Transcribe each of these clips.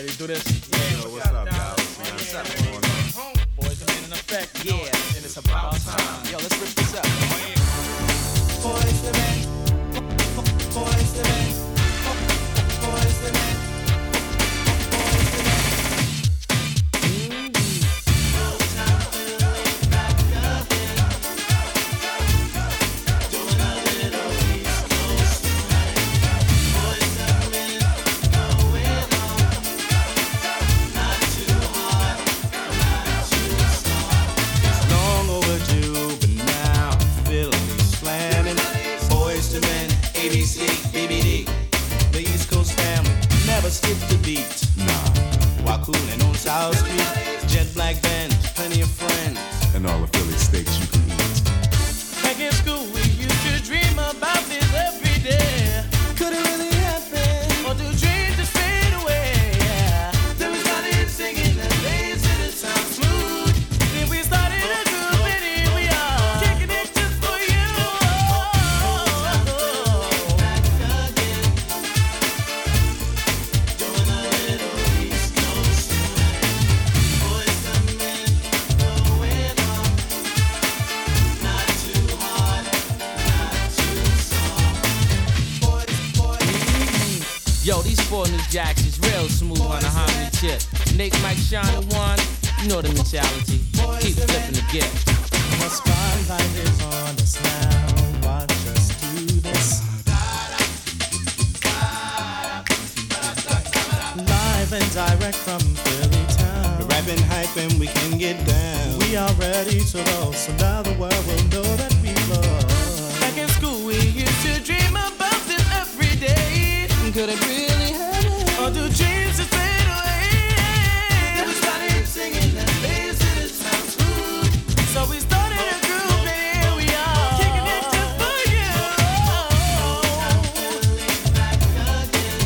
ready to do this? Yo, what's up, Dallas? What's up, man? Boys, the man in effect. Yeah, and it's about time. Yo, let's rip this up. Boys the man, boys the man, boys the man. Skip the beat, nah. While coolin' on South Street, jet black bands, plenty of friends, and all the Philly steaks you can eat. Back in school, we used to dream about this every day. Could it really happen? Or do dreams just fade away? Yeah. Then we started singing and lazy to sound smooth. Then we started a group and here we are, kicking it just for you. Back again. Doing a little East Coast swing. Boys come in, going on. Not too hard, not too soft. Boys. Yo, these four new jacks is real smooth on the harmony tip. Nate, Mike, Sean, and Juan, you know the mentality. Keep flipping the gift. The spotlight is on us now. Watch us do this. Live and direct from Philly town. we're rapping, hyping, we can get down. We are ready to roll, so now the world will know that we love. Back in school, we used to dream about this every day. Could it really happen? Or do dreams just fade away? Then we started singing and lazy to sound smooth. So we started a group and here we are, kicking it just for you. Back again,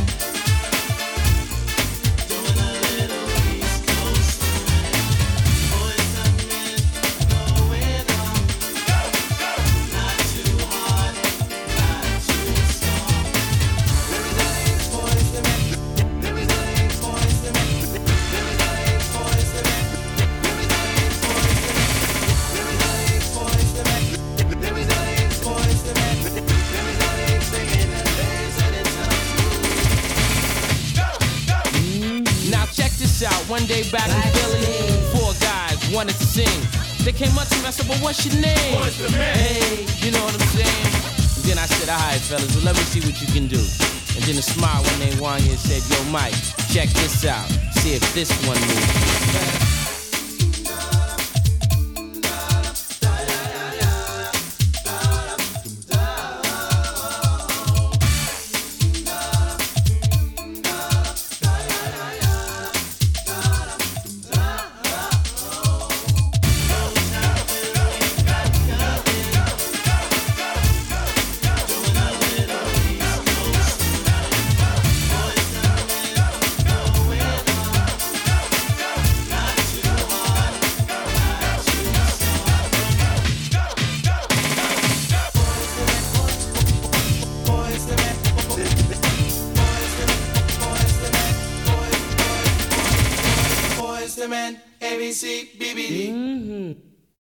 doing a little East Coast swing. Boys come in, going on. Not too hard, not too soft. Boys the man, boys the man, boys the man, boys the man, boys the man, boys the man, singing and dancing it sounds. Now check this out. One day back in Philly, four guys wanted to sing. They came up to me, I said, well, what's your name? What's the man? Hey, you know what I'm saying? And then I said, all right, fellas, well, let me see what you can do. And then a smile when they won you and said, yo, Mike, check this out. See if this one moves.